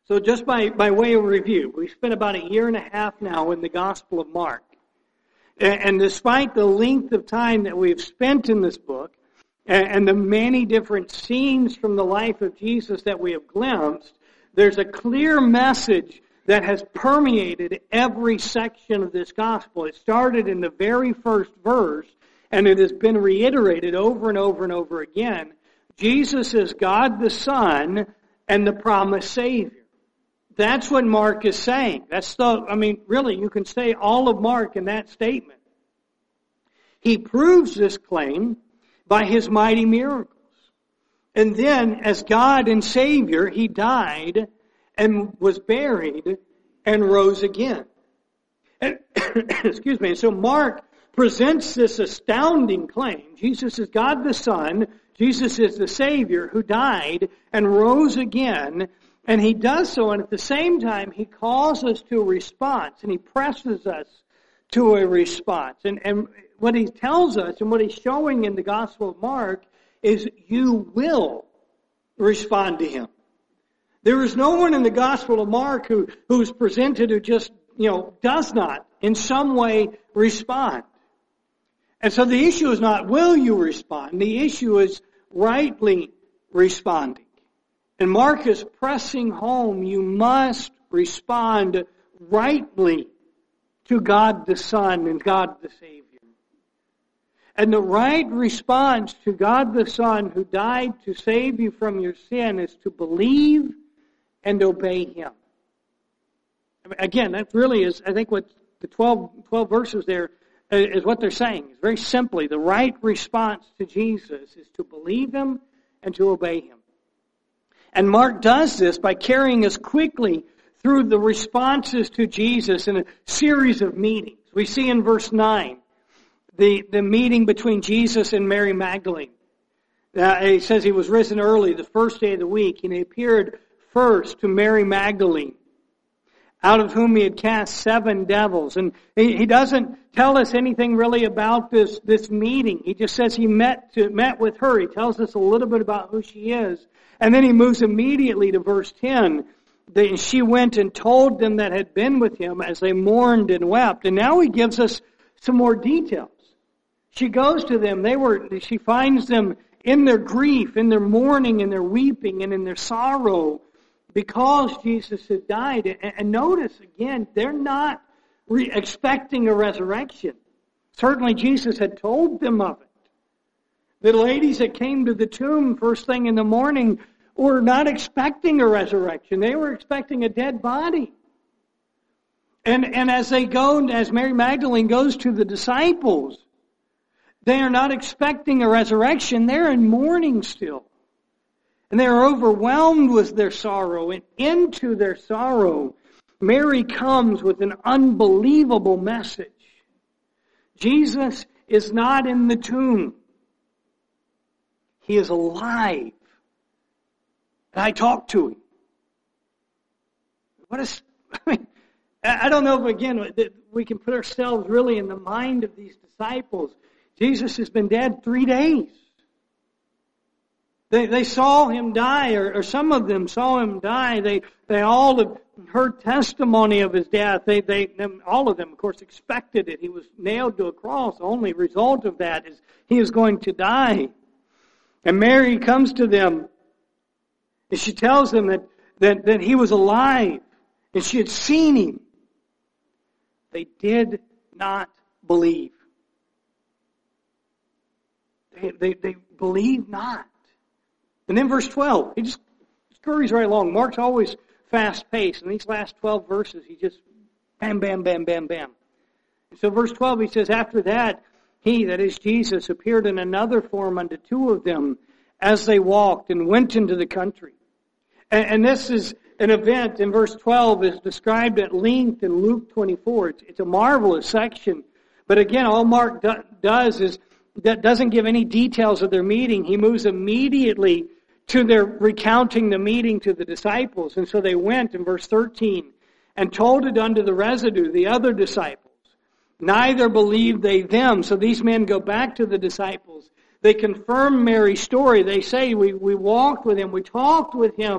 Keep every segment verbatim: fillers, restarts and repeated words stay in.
So just by, by way of review, we've spent about a year and a half now in the Gospel of Mark. And, and despite the length of time that we've spent in this book, and, and the many different scenes from the life of Jesus that we have glimpsed, there's a clear message that has permeated every section of this Gospel. It started in the very first verse, and it has been reiterated over and over and over again. Jesus is God the Son and the promised Savior. That's what Mark is saying. That's the, I mean, really, you can say all of Mark in that statement. He proves this claim by his mighty miracles. And then, as God and Savior, he died and was buried and rose again. And, excuse me. And so Mark presents this astounding claim. Jesus is God the Son. Jesus is the Savior who died and rose again. And he does so, and at the same time, he calls us to a response, and he presses us to a response. And, and what he tells us, and what he's showing in the Gospel of Mark, is you will respond to him. There is no one in the Gospel of Mark who, who's presented who just, you know, does not in some way respond. And so the issue is not will you respond, the issue is rightly responding. And Mark is pressing home, you must respond rightly to God the Son and God the Savior. And the right response to God the Son who died to save you from your sin is to believe and obey Him. Again, that really is, I think, what the twelve, twelve verses there is what they're saying. It's very simply, the right response to Jesus is to believe Him and to obey Him. And Mark does this by carrying us quickly through the responses to Jesus in a series of meetings. We see in verse nine, the, the meeting between Jesus and Mary Magdalene. Uh, he says he was risen early the first day of the week, and he appeared first to Mary Magdalene, out of whom he had cast seven devils. And he, he doesn't tell us anything really about this, this meeting. He just says he met to, met with her. He tells us a little bit about who she is. And then he moves immediately to verse ten. That she went and told them that had been with him as they mourned and wept. And now he gives us some more details. She goes to them. They were. She finds them in their grief, in their mourning, in their weeping, and in their sorrow because Jesus had died. And notice, again, they're not re- expecting a resurrection. Certainly Jesus had told them of it. The ladies that came to the tomb first thing in the morning were not expecting a resurrection. They were expecting a dead body. And, and as they go, as Mary Magdalene goes to the disciples, they are not expecting a resurrection. They're in mourning still. And they are overwhelmed with their sorrow. And into their sorrow, Mary comes with an unbelievable message. Jesus is not in the tomb. He is alive. And I talked to him. What is, I mean, I don't know if, again, that we can put ourselves really in the mind of these disciples. Jesus has been dead three days. They they saw him die, or, or some of them saw him die. They they all have heard testimony of his death. They they all of them, of course, expected it. He was nailed to a cross. The only result of that is he is going to die. And Mary comes to them, and she tells them that, that, that he was alive, and she had seen him. They did not believe. They, they, they believe not. And then verse twelve, he just scurries right along. Mark's always fast-paced. In these last twelve verses, he just bam, bam, bam, bam, bam. And so verse twelve, he says, after that, he, that is Jesus, appeared in another form unto two of them as they walked and went into the country. And, and this is an event in verse twelve is described at length in Luke twenty-four. It's, it's a marvelous section. But again, all Mark do, does is that doesn't give any details of their meeting. He moves immediately to their recounting the meeting to the disciples. And so they went in verse thirteen and told it unto the residue, the other disciples. Neither believed they them. So these men go back to the disciples. They confirm Mary's story. They say, we, we walked with him. We talked with him.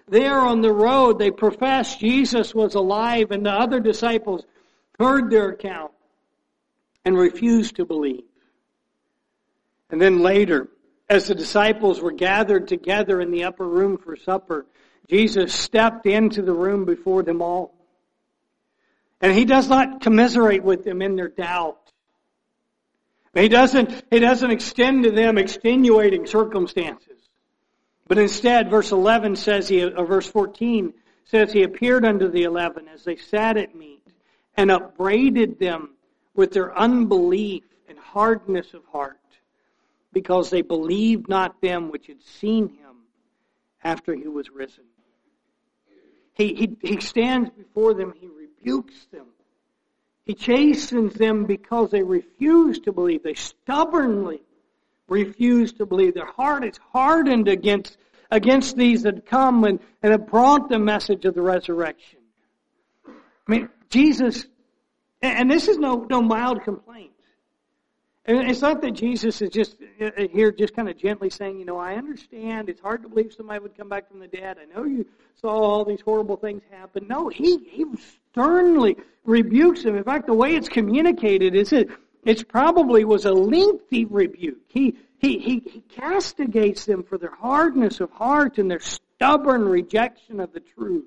there on the road, they professed Jesus was alive, and the other disciples heard their account and refused to believe. And then later, as the disciples were gathered together in the upper room for supper, Jesus stepped into the room before them all. And he does not commiserate with them in their doubt. He doesn't, he doesn't extend to them extenuating circumstances. But instead, verse eleven says, he, or verse fourteen says, he appeared unto the eleven as they sat at meat and upbraided them with their unbelief and hardness of heart, because they believed not them which had seen him after he was risen. He, he, he stands before them, he rebukes them. He chastens them because they refuse to believe. They stubbornly refuse to believe. Their heart is hardened against, against these that come and, and have brought the message of the resurrection. I mean, Jesus, and this is no, no mild complaint. And it's not that Jesus is just here just kind of gently saying, you know, I understand it's hard to believe somebody would come back from the dead. I know you saw all these horrible things happen. No, he, he sternly rebukes them. In fact, the way it's communicated is it it's probably was a lengthy rebuke. He, he, he, he castigates them for their hardness of heart and their stubborn rejection of the truth.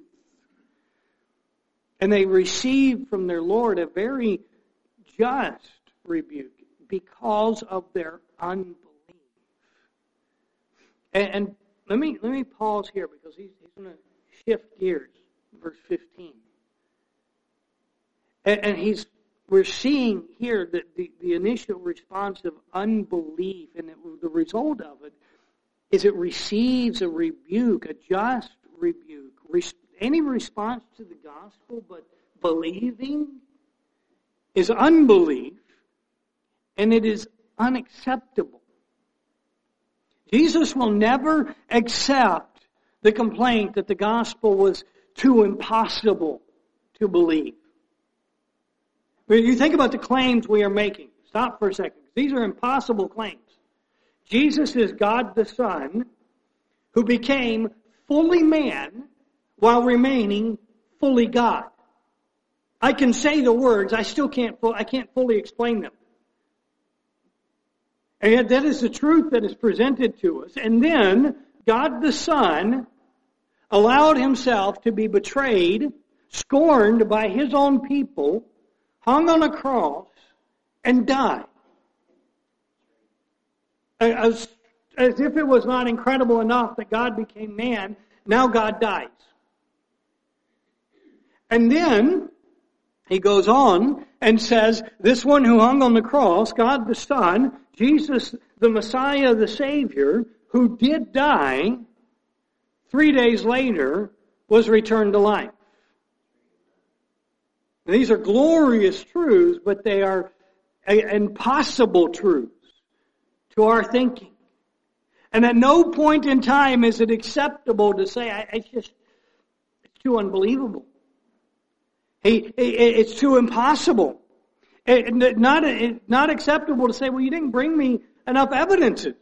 And they receive from their Lord a very just rebuke because of their unbelief. And, and let me let me pause here because he's, he's going to shift gears. Verse fifteen. And, and he's we're seeing here that the, the initial response of unbelief, and it, the result of it is it receives a rebuke, a just rebuke. Res, any response to the gospel but believing is unbelief. And it is unacceptable. Jesus will never accept the complaint that the gospel was too impossible to believe. When you think about the claims we are making, stop for a second. These are impossible claims. Jesus is God the Son who became fully man while remaining fully God. I can say the words, I still can't, I can't fully explain them. And yet that is the truth that is presented to us. And then God the Son allowed himself to be betrayed, scorned by his own people, hung on a cross, and died. As, as if it was not incredible enough that God became man, now God dies. And then he goes on and says, this one who hung on the cross, God the Son, Jesus, the Messiah, the Savior, who did die, three days later was returned to life. These are glorious truths, but they are impossible truths to our thinking. And at no point in time is it acceptable to say, I, I just, it's too unbelievable. It, it, it's too impossible. It, not, it, not acceptable to say, well, you didn't bring me enough evidences.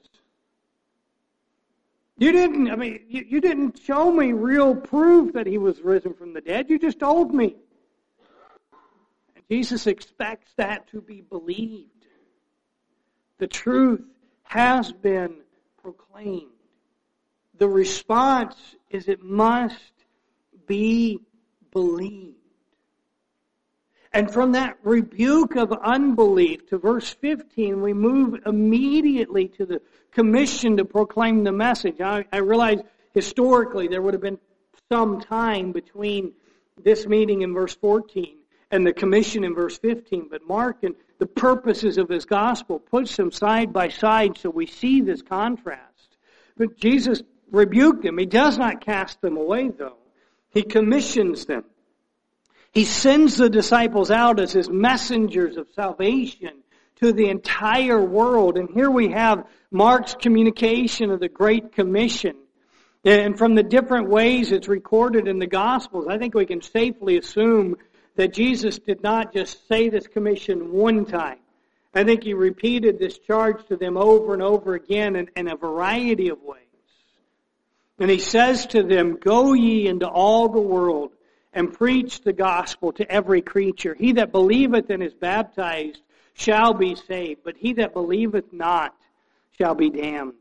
You didn't, I mean, you, you didn't show me real proof that he was risen from the dead. You just told me. And Jesus expects that to be believed. The truth has been proclaimed. The response is it must be believed. And from that rebuke of unbelief to verse fifteen, we move immediately to the commission to proclaim the message. I, I realize historically there would have been some time between this meeting in verse fourteen and the commission in verse fifteen. But Mark, and the purposes of his gospel, puts them side by side so we see this contrast. But Jesus rebuked them. He does not cast them away, though. He commissions them. He sends the disciples out as his messengers of salvation to the entire world. And here we have Mark's communication of the Great Commission. And from the different ways it's recorded in the Gospels, I think we can safely assume that Jesus did not just say this commission one time. I think he repeated this charge to them over and over again in, in a variety of ways. And he says to them, "Go ye into all the world and preach the gospel to every creature. He that believeth and is baptized shall be saved, but he that believeth not shall be damned."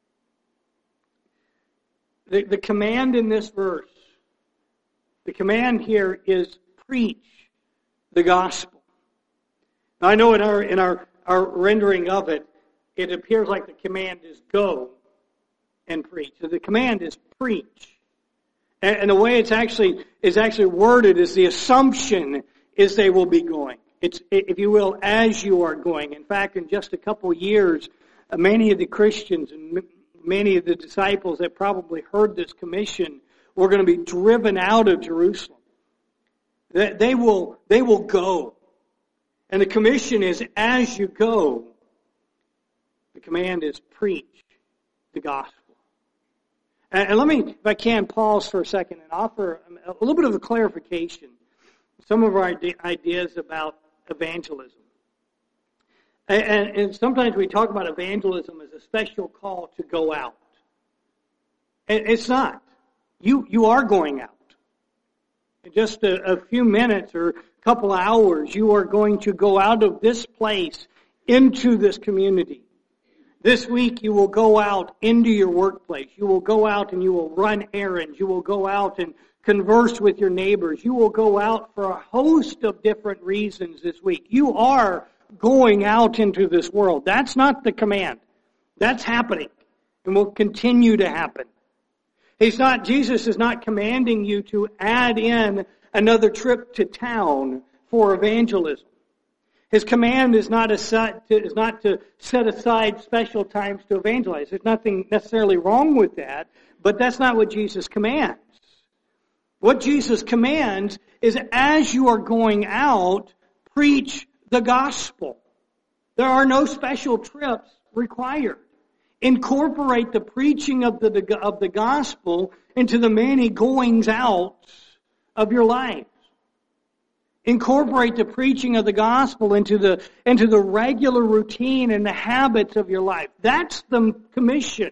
The, the command in this verse, the command here is preach the gospel. Now I know in our in our, our rendering of it, it appears like the command is go and preach. So the command is preach. And, and the way it's actually is actually worded is the assumption is they will be going. It's, if you will, as you are going. In fact, in just a couple of years, many of the Christians and many of the disciples that probably heard this commission were going to be driven out of Jerusalem. They will, they will go. And the commission is as you go. The command is preach the gospel. And, and let me, if I can, pause for a second and offer a little bit of a clarification. Some of our ideas about evangelism. And, and, and sometimes we talk about evangelism as a special call to go out. And it's not. You, you are going out. In just a, a few minutes or a couple hours, you are going to go out of this place into this community. This week you will go out into your workplace. You will go out and you will run errands. You will go out and converse with your neighbors. You will go out for a host of different reasons this week. You are going out into this world. That's not the command. That's happening and will continue to happen. He's not, Jesus is not commanding you to add in another trip to town for evangelism. His command is not, a set to, is not to set aside special times to evangelize. There's nothing necessarily wrong with that, but that's not what Jesus commands. What Jesus commands is as you are going out, preach the gospel. There are no special trips required. Incorporate the preaching of the, of the gospel into the many goings out of your life. Incorporate the preaching of the gospel into the, into the regular routine and the habits of your life. That's the commission.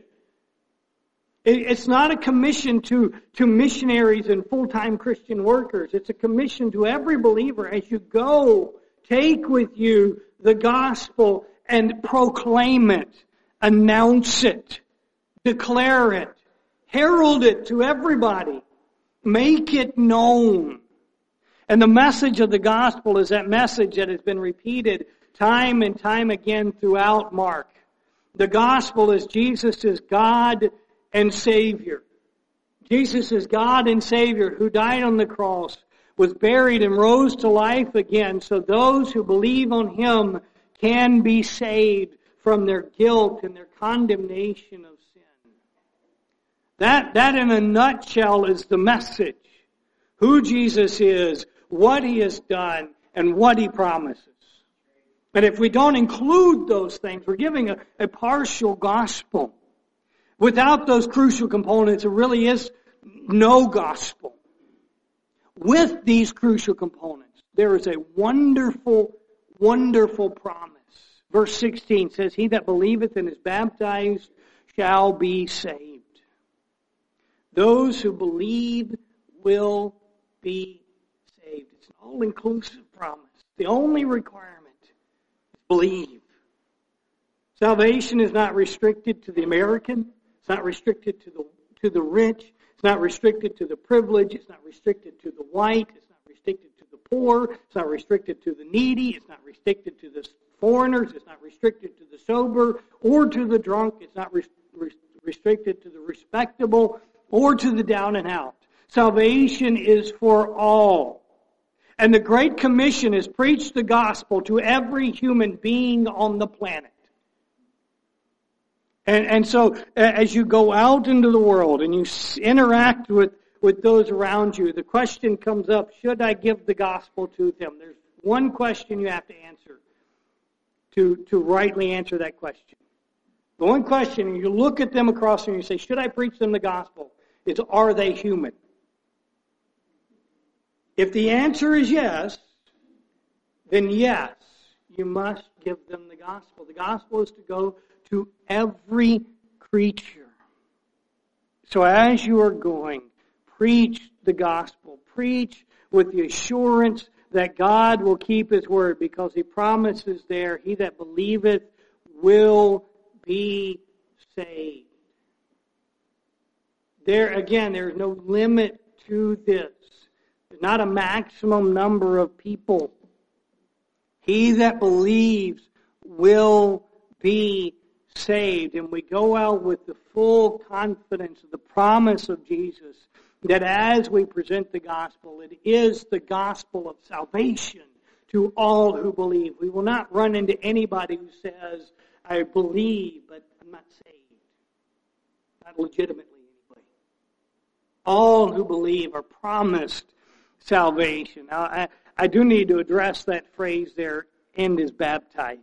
It's not a commission to, to missionaries and full-time Christian workers. It's a commission to every believer as you go. Take with you the gospel and proclaim it, announce it, declare it, herald it to everybody, make it known. And the message of the gospel is that message that has been repeated time and time again throughout Mark. The gospel is Jesus is God and Savior. Jesus is God and Savior who died on the cross, was buried and rose to life again, so those who believe on Him can be saved from their guilt and their condemnation of sin. That, that in a nutshell is the message. Who Jesus is, what He has done, and what He promises. And if we don't include those things, we're giving a, a partial gospel. Without those crucial components, there really is no gospel. With these crucial components, there is a wonderful, wonderful promise. Verse sixteen says, "He that believeth and is baptized shall be saved." Those who believe will be saved. It's an all-inclusive promise. The only requirement is believe. Salvation is not restricted to the American. It's not restricted to the to the rich. It's not restricted to the privileged. It's not restricted to the white. It's not restricted to the poor. It's not restricted to the needy. It's not restricted to the foreigners. It's not restricted to the sober or to the drunk. It's not re- re- restricted to the respectable or to the down and out. Salvation is for all. And the Great Commission is preach the gospel to every human being on the planet. And, and so as you go out into the world and you interact with, with those around you, the question comes up, should I give the gospel to them? There's one question you have to answer to, to rightly answer that question. The one question, you look at them across and you say, should I preach them the gospel? Is, are they human? If the answer is yes, then yes, you must give them the gospel. The gospel is to go to every creature. So as you are going, preach the gospel. Preach with the assurance that God will keep His word, because He promises there, he that believeth will be saved. There, again, there is no limit to this. There's not a maximum number of people. He that believes will be saved. And we go out with the full confidence of the promise of Jesus, that as we present the gospel, it is the gospel of salvation to all who believe. We will not run into anybody who says, I believe, but I'm not saved. Not legitimately anybody. All who believe are promised salvation. Now, I, I do need to address that phrase there, and is baptized.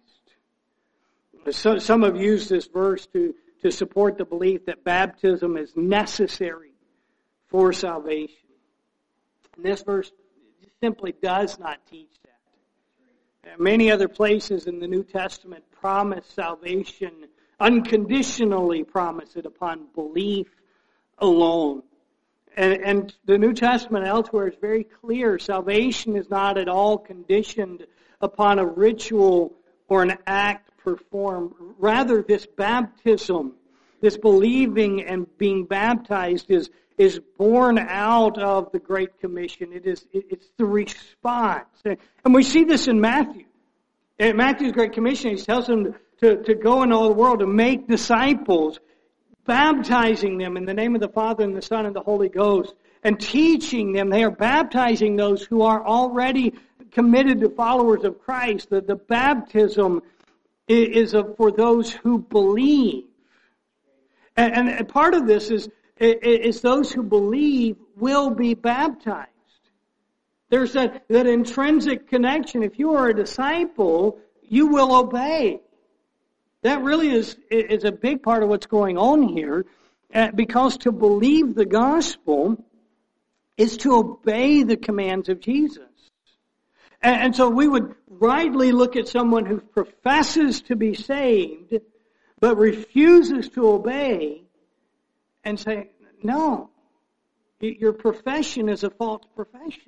So, some have used this verse to, to support the belief that baptism is necessary for salvation. And this verse simply does not teach that. Many other places in the New Testament promise salvation, unconditionally promise it upon belief alone. And, and the New Testament elsewhere is very clear. Salvation is not at all conditioned upon a ritual or an act performed. Rather, this baptism, this believing and being baptized is is born out of the Great Commission. It is, it's the response. And we see this in Matthew. In Matthew's Great Commission, he tells them to, to go into all the world, to make disciples, baptizing them in the name of the Father and the Son and the Holy Ghost, and teaching them. They are baptizing those who are already committed to followers of Christ. The, the baptism is for those who believe. And, and part of this is is those who believe will be baptized. There's that, that intrinsic connection. If you are a disciple, you will obey. That really is, is a big part of what's going on here, because to believe the gospel is to obey the commands of Jesus. And, and so we would rightly look at someone who professes to be saved, but refuses to obey, and say, no, your profession is a false profession.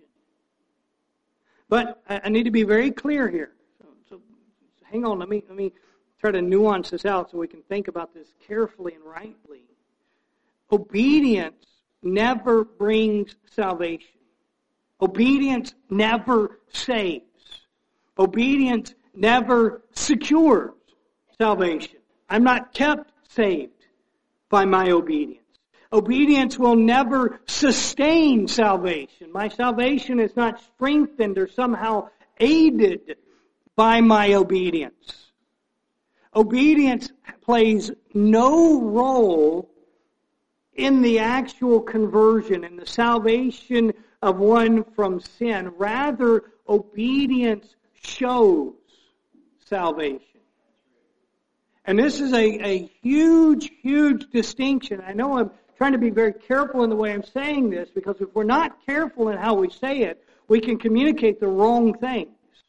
But I need to be very clear here. So, so hang on, let me let me try to nuance this out so we can think about this carefully and rightly. Obedience never brings salvation. Obedience never saves. Obedience never secures salvation. I'm not kept saved by my obedience. Obedience will never sustain salvation. My salvation is not strengthened or somehow aided by my obedience. Obedience plays no role in the actual conversion, in the salvation of one from sin. Rather, obedience shows salvation. And this is a, a huge, huge distinction. I know I'm trying to be very careful in the way I'm saying this, because if we're not careful in how we say it, we can communicate the wrong things.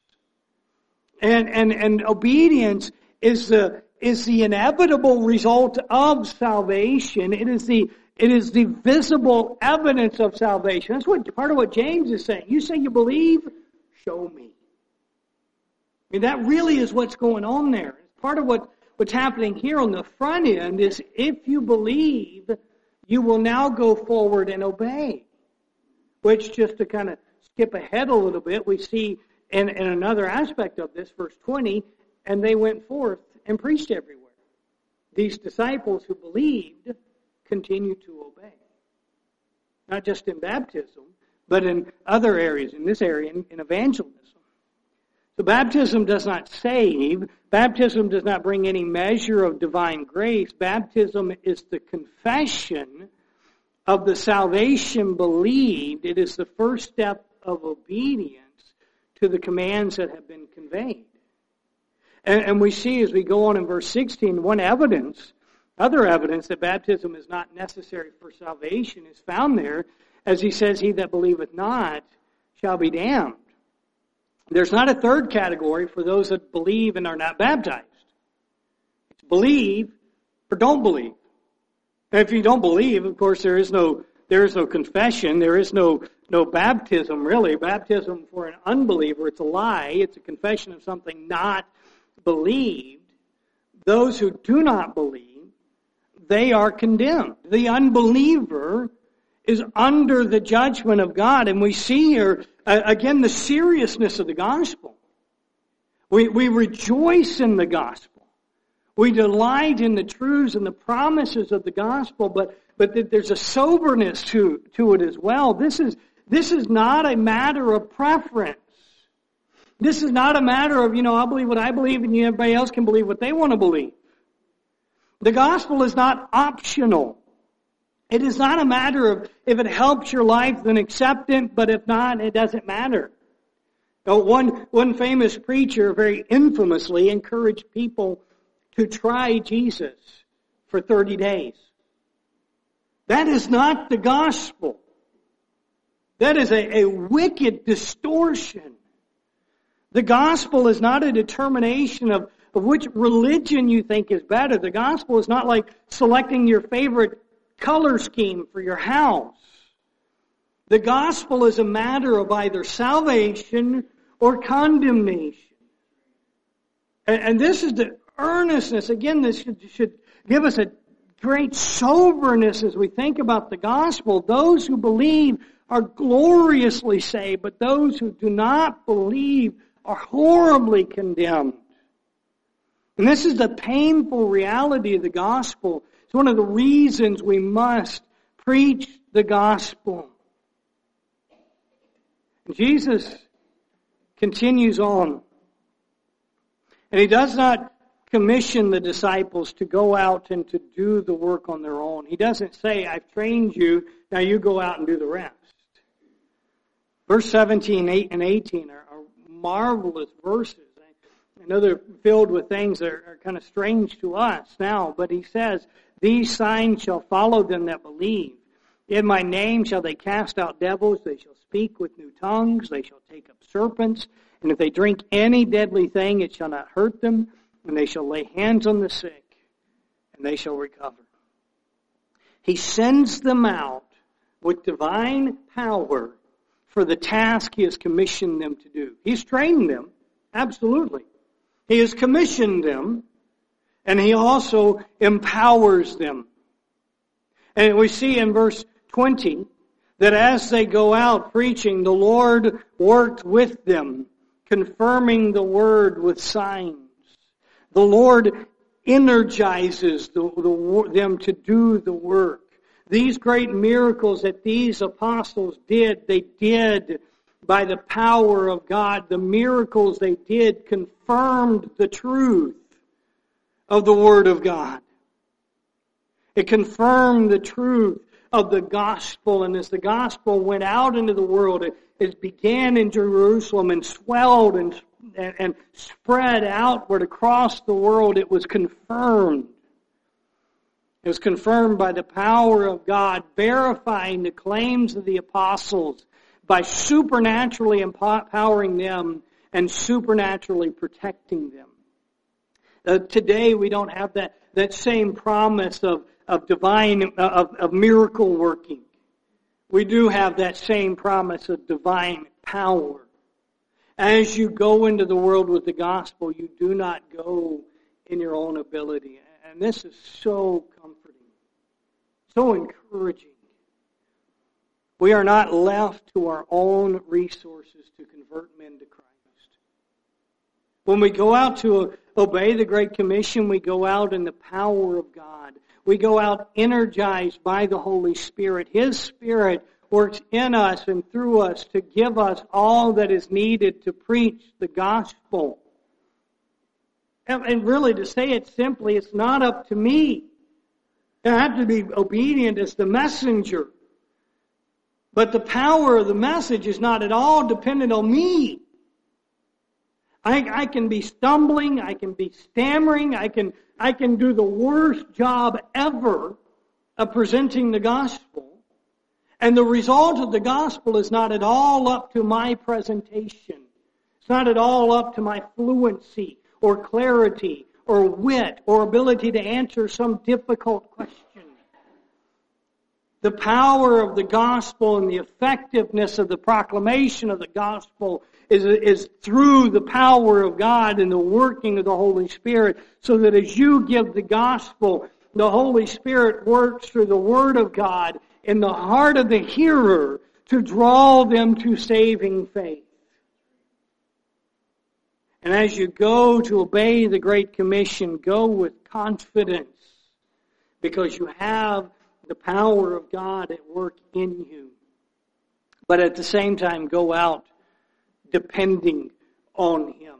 And and, and obedience is the is the inevitable result of salvation. It is the it is the visible evidence of salvation. That's what part of what James is saying. You say you believe, show me. I mean, that really is what's going on there. Part of what, what's happening here on the front end is, if you believe, you will now go forward and obey. Which, just to kind of skip ahead a little bit, we see in, in another aspect of this, verse twenty, and they went forth and preached everywhere. These disciples who believed continued to obey. Not just in baptism, but in other areas, in this area, in, in evangelism. So baptism does not save. Baptism does not bring any measure of divine grace. Baptism is the confession of the salvation believed. It is the first step of obedience to the commands that have been conveyed. And, and we see as we go on in verse sixteen, one evidence, other evidence that baptism is not necessary for salvation is found there, as he says, he that believeth not shall be damned. There's not a third category for those that believe and are not baptized. It's believe or don't believe. And if you don't believe, of course, there is no there is no confession, there is no no baptism, really. Baptism for an unbeliever, it's a lie. It's a confession of something not believed. Those who do not believe, they are condemned. The unbeliever is under the judgment of God. And we see here, uh, again, the seriousness of the gospel. We, we rejoice in the gospel. We delight in the truths and the promises of the gospel, but, but there's a soberness to, to it as well. This is, this is not a matter of preference. This is not a matter of, you know, I believe what I believe and everybody else can believe what they want to believe. The gospel is not optional. It is not a matter of if it helps your life, then accept it, but if not, it doesn't matter. Now, one, one famous preacher very infamously encouraged people to try Jesus for thirty days. That is not the gospel. That is a, a wicked distortion. The gospel is not a determination of, of which religion you think is better. The gospel is not like selecting your favorite color scheme for your house. The gospel is a matter of either salvation or condemnation. And, and this is the earnestness. Again, this should, should give us a great soberness as we think about the gospel. Those who believe are gloriously saved, but those who do not believe are horribly condemned. And this is the painful reality of the gospel. It's one of the reasons we must preach the gospel. And Jesus continues on. And he does not commission the disciples to go out and to do the work on their own. He doesn't say, I've trained you, now you go out and do the rest. Verse seventeen and eighteen are, are marvelous verses. I know they're filled with things that are, are kind of strange to us now, but he says, these signs shall follow them that believe. In my name shall they cast out devils, they shall speak with new tongues, they shall take up serpents, and if they drink any deadly thing, it shall not hurt them, and they shall lay hands on the sick, and they shall recover. He sends them out with divine power for the task he has commissioned them to do. He's trained them, absolutely. He has commissioned them, and he also empowers them. And we see in verse twenty that as they go out preaching, the Lord worked with them, confirming the word with signs. The Lord energizes the, the, them to do the work. These great miracles that these apostles did, they did by the power of God. The miracles they did confirmed the truth of the Word of God. It confirmed the truth of the gospel. And as the gospel went out into the world, it, it began in Jerusalem and swelled and, and, and spread outward across the world. It was confirmed. It was confirmed by the power of God, verifying the claims of the apostles by supernaturally empowering them and supernaturally protecting them. Uh, today we don't have that, that same promise of, of divine, of, of miracle working. We do have that same promise of divine power. As you go into the world with the gospel, you do not go in your own ability. And this is so comforting, so encouraging. We are not left to our own resources to convert men to Christ. When we go out to obey the Great Commission, we go out in the power of God. We go out energized by the Holy Spirit. His Spirit works in us and through us to give us all that is needed to preach the gospel. And really, to say it simply, it's not up to me. I have to be obedient as the messenger. But the power of the message is not at all dependent on me. I, I can be stumbling, I can be stammering, I can, I can do the worst job ever of presenting the gospel. And the result of the gospel is not at all up to my presentation. It's not at all up to my fluency or clarity or wit or ability to answer some difficult question. The power of the gospel and the effectiveness of the proclamation of the gospel is, is through the power of God and the working of the Holy Spirit, so that as you give the gospel, the Holy Spirit works through the Word of God in the heart of the hearer to draw them to saving faith. And as you go to obey the Great Commission, go with confidence, because you have the power of God at work in you. But at the same time, go out depending on Him.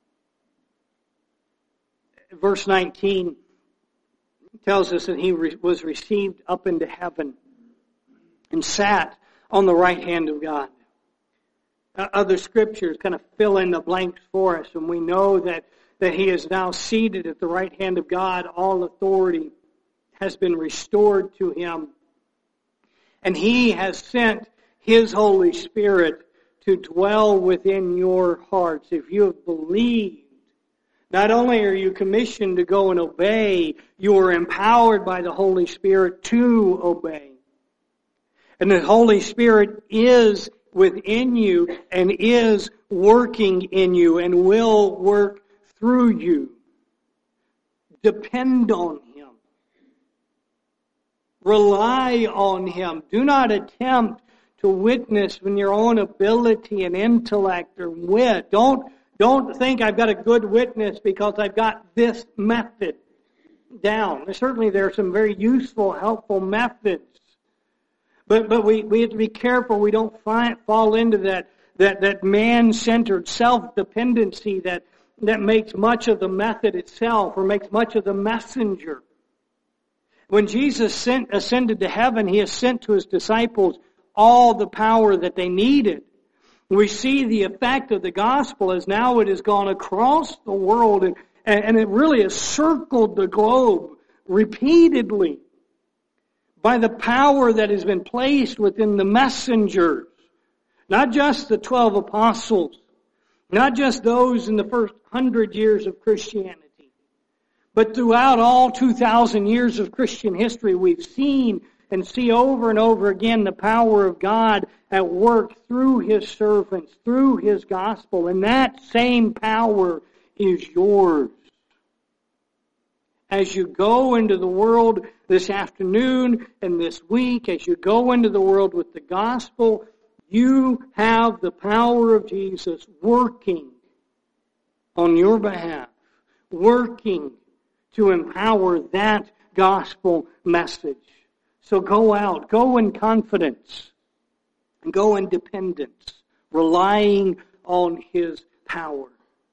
Verse nineteen tells us that He re- was received up into heaven and sat on the right hand of God. Uh, other scriptures kind of fill in the blanks for us, and we know that, that He is now seated at the right hand of God. All authority has been restored to Him. And He has sent His Holy Spirit to dwell within your hearts. If you have believed, not only are you commissioned to go and obey, you are empowered by the Holy Spirit to obey. And the Holy Spirit is within you and is working in you and will work through you. Depend on Him. Rely on Him. Do not attempt to witness in your own ability and intellect or wit. Don't, don't think I've got a good witness because I've got this method down. Certainly there are some very useful, helpful methods. But but we, we have to be careful we don't find, fall into that, that, that man-centered self-dependency that, that makes much of the method itself or makes much of the messenger. When Jesus sent, ascended to heaven, He has sent to His disciples all the power that they needed. We see the effect of the gospel as now it has gone across the world and, and it really has circled the globe repeatedly by the power that has been placed within the messengers. Not just the twelve apostles, not just those in the first hundred years of Christianity, but throughout all two thousand years of Christian history, we've seen and see over and over again the power of God at work through His servants, through His gospel. And that same power is yours. As you go into the world this afternoon and this week, as you go into the world with the gospel, you have the power of Jesus working on your behalf, working to empower that gospel message. So go out, go in confidence, and go in dependence, relying on His power.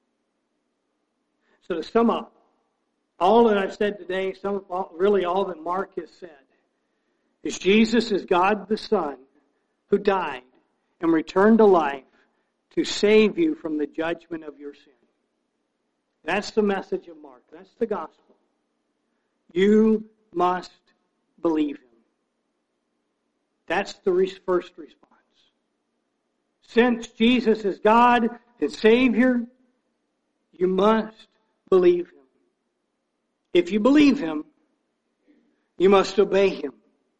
So to sum up, all that I've said today, some really all that Mark has said, is Jesus is God the Son who died and returned to life to save you from the judgment of your sin. That's the message of Mark. That's the gospel. You must believe Him. That's the first response. Since Jesus is God and Savior, you must believe Him. If you believe Him, you must obey Him.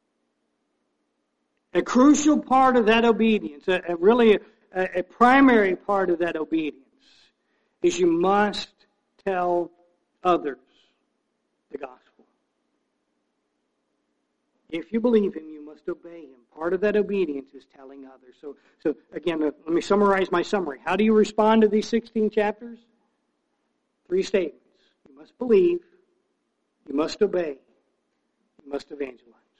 A crucial part of that obedience, a, a really a, a primary part of that obedience, is you must tell others the gospel. If you believe Him, you must obey Him. Part of that obedience is telling others. So, so again, let me summarize my summary. How do you respond to these sixteen chapters? Three statements. You must believe. You must obey. You must evangelize.